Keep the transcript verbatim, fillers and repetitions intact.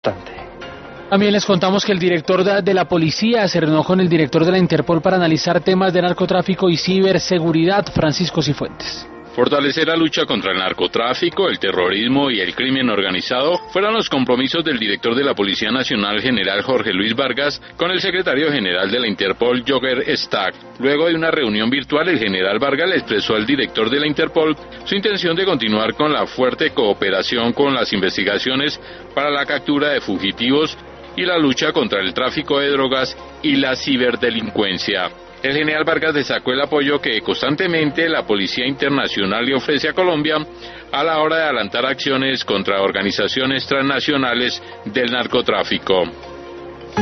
bastante. También les contamos que el director de la policía se reunió con el director de la Interpol para analizar temas de narcotráfico y ciberseguridad, Francisco Cifuentes. Fortalecer la lucha contra el narcotráfico, el terrorismo y el crimen organizado fueron los compromisos del director de la Policía Nacional, general Jorge Luis Vargas, con el secretario general de la Interpol, Jörg Stack. Luego de una reunión virtual, el general Vargas le expresó al director de la Interpol su intención de continuar con la fuerte cooperación con las investigaciones para la captura de fugitivos y la lucha contra el tráfico de drogas y la ciberdelincuencia. El general Vargas destacó el apoyo que constantemente la Policía Internacional le ofrece a Colombia a la hora de adelantar acciones contra organizaciones transnacionales del narcotráfico.